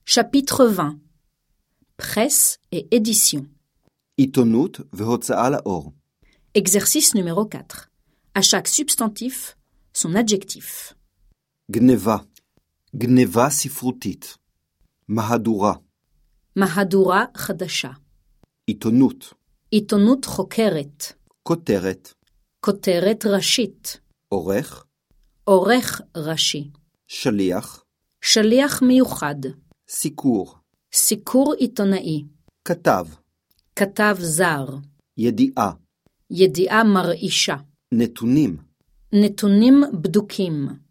Chapitre 20. Presse et édition. עיתונות והוצאה לאור. Exercice numéro 4. À chaque substantif, son adjectif. גנבה. גנבה ספרותית. מהדורה. מהדורה חדשה. עיתונות. עיתונות חוקרת. כותרת. כותרת ראשית. עורך. עורך ראשי. שליח. שליח מיוחד. סיקור. סיקור עיתונאי. כתב. כתב זר. ידיעה. ידיעה מרעישה. נתונים. נתונים בדוקים.